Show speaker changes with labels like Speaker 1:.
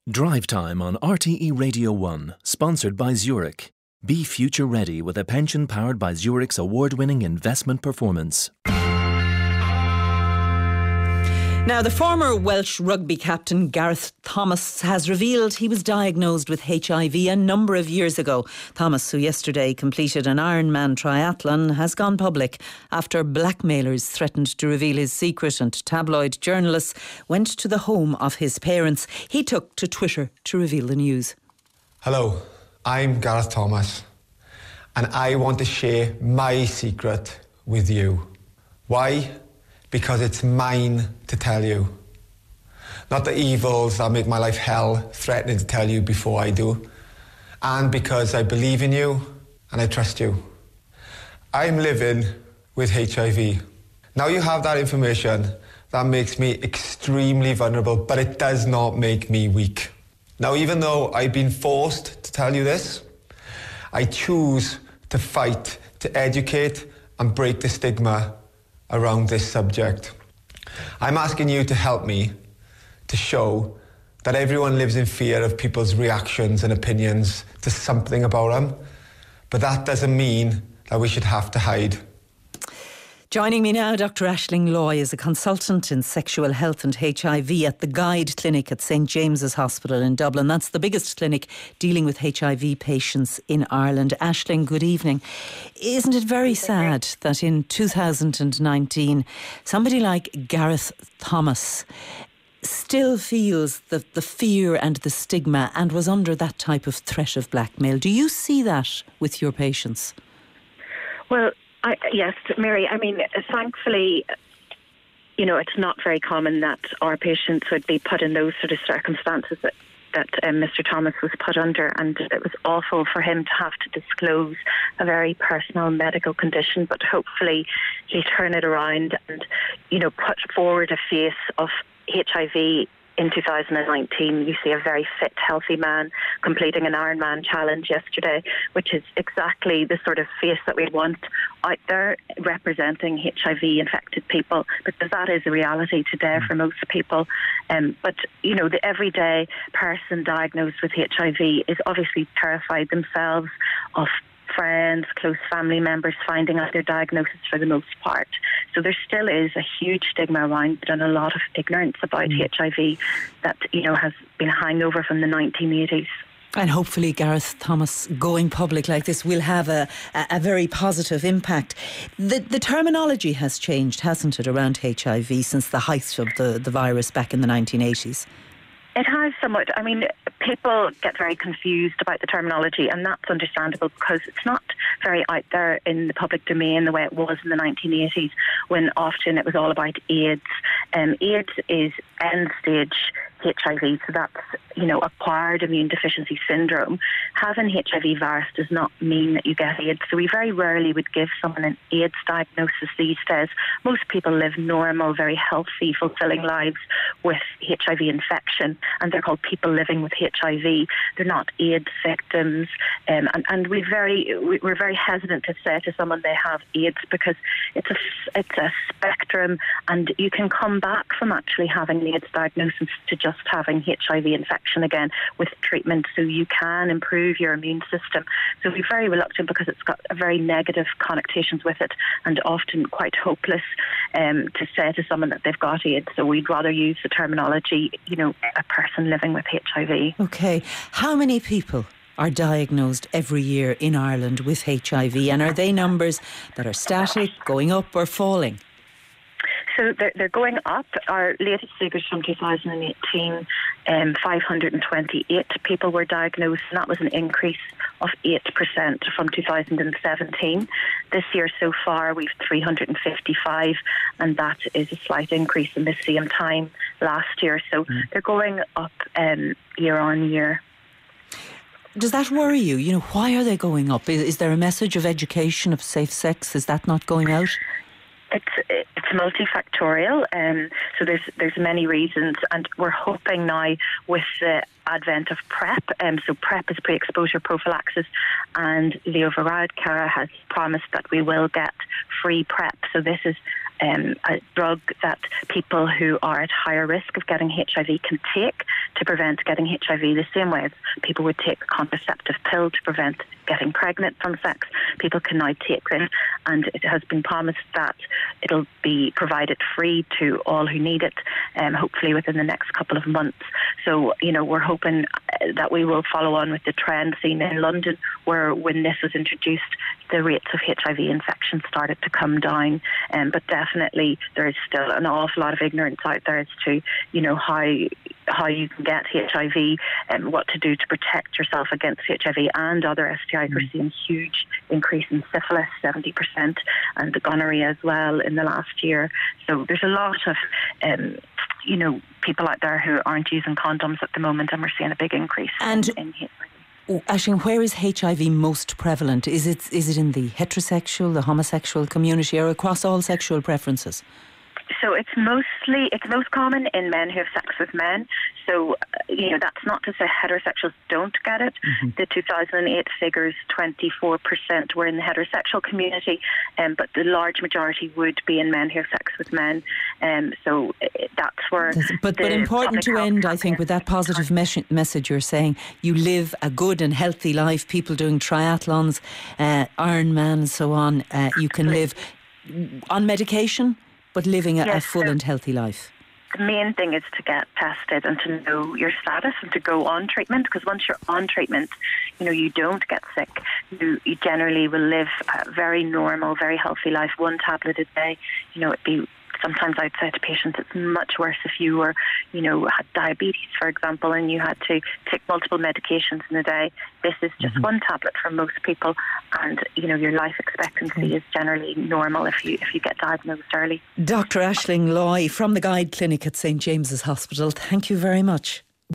Speaker 1: Drive Time on RTE Radio 1, sponsored by Zurich. Be future ready with a pension powered by Zurich's award-winning investment performance.
Speaker 2: Now, the former Welsh rugby captain Gareth Thomas has revealed he was diagnosed with HIV a number of years ago. Thomas, who yesterday completed an Ironman triathlon, has gone public after blackmailers threatened to reveal his secret, and tabloid journalists went to the home of his parents. He took to Twitter to reveal the news.
Speaker 3: Hello, I'm Gareth Thomas, and I want to share my secret with you. Why? Because it's mine to tell you. Not the evils that make my life hell threatening to tell you before I do. And because I believe in you and I trust you. I'm living with HIV. Now you have that information, that makes me extremely vulnerable, but it does not make me weak. Now, even though I've been forced to tell you this, I choose to fight, to educate and break the stigma around this subject. I'm asking you to help me to show that everyone lives in fear of people's reactions and opinions to something about them, but that doesn't mean that we should have to hide.
Speaker 2: Joining me now, Dr. Aisling Loy is a consultant in sexual health and HIV at the Guide Clinic at St James's Hospital in Dublin. That's the biggest clinic dealing with HIV patients in Ireland. Aisling, good evening. Isn't it very sad that in 2019 somebody like Gareth Thomas still feels the fear and the stigma and was under that type of threat of blackmail? Do you see that with your patients?
Speaker 4: Well, yes, Mary. I mean, thankfully, it's not very common that our patients would be put in those sort of circumstances that Mr. Thomas was put under, and it was awful for him to have to disclose a very personal medical condition. But hopefully, he'll turn it around and, put forward a face of HIV. In 2019, you see a very fit, healthy man completing an Ironman challenge yesterday, which is exactly the sort of face that we want out there representing HIV-infected people, because that is a reality today for most people. But, the everyday person diagnosed with HIV is obviously terrified themselves of friends, close family members finding out their diagnosis for the most part. So there still is a huge stigma around it and a lot of ignorance about HIV that, has been a hangover from the 1980s.
Speaker 2: And hopefully Gareth Thomas going public like this will have a very positive impact. The terminology has changed, hasn't it, around HIV since the height of the virus back in the 1980s?
Speaker 4: It has somewhat. I mean, people get very confused about the terminology, and that's understandable because it's not very out there in the public domain the way it was in the 1980s, when often it was all about AIDS. AIDS is end-stage HIV, so that's, acquired immune deficiency syndrome. Having HIV virus does not mean that you get AIDS, so we very rarely would give someone an AIDS diagnosis these days. Most people live normal, very healthy, fulfilling lives with HIV infection, and they're called people living with HIV. They're not AIDS victims, and we're very hesitant to say to someone they have AIDS because it's a spectrum, and you can come back from actually having the AIDS diagnosis to just having HIV infection again with treatment, so you can improve your immune system. So we're very reluctant because it's got a very negative connotations with it and often quite hopeless to say to someone that they've got AIDS. So we'd rather use the terminology, a person living with HIV.
Speaker 2: Okay. How many people are diagnosed every year in Ireland with HIV, and are they numbers that are static, going up or falling?
Speaker 4: So they're going up. Our latest figures from 2018, 528 people were diagnosed, and that was an increase of 8% from 2017. This year so far, we've 355, and that is a slight increase in the same time last year. So they're going up year on year.
Speaker 2: Does that worry you? Why are they going up? Is there a message of education of safe sex? Is that not going out?
Speaker 4: It's multifactorial, so there's many reasons, and we're hoping now with the advent of PrEP, so PrEP is pre-exposure prophylaxis, and Leo Varadkar has promised that we will get free PrEP. So this is a drug that people who are at higher risk of getting HIV can take to prevent getting HIV, the same way as people would take a contraceptive pill to prevent getting pregnant from sex. People can now take them, and it has been promised that it'll be provided free to all who need it, hopefully within the next couple of months. So, we're hoping that we will follow on with the trend seen in London, where when this was introduced, the rates of HIV infection started to come down. But definitely there is still an awful lot of ignorance out there as to, how you can get HIV and what to do to protect yourself against HIV and other STIs. We're seeing a huge increase in syphilis, 70%, and the gonorrhea as well in the last year. So there's a lot of, people out there who aren't using condoms at the moment, and we're seeing a big increase in HIV.
Speaker 2: Aisling, where is HIV most prevalent? Is it in the heterosexual, the homosexual community, or across all sexual preferences?
Speaker 4: So it's most common in men who have sex with men. So, that's not to say heterosexuals don't get it. Mm-hmm. The 2008 figures, 24% were in the heterosexual community, but the large majority would be in men who have sex with men. So that's where...
Speaker 2: But important to end, I think, with that positive message you're saying. You live a good and healthy life. People doing triathlons, Ironman and so on. You can live on medication, but living a full and healthy life.
Speaker 4: The main thing is to get tested and to know your status and to go on treatment, because once you're on treatment, you don't get sick. You generally will live a very normal, very healthy life, one tablet a day. It'd be... Sometimes I'd say to patients it's much worse if you were, had diabetes, for example, and you had to take multiple medications in a day. This is just one tablet for most people, and your life expectancy is generally normal if you get diagnosed early.
Speaker 2: Dr. Aisling Loy from the Guide Clinic at St James's Hospital, thank you very much.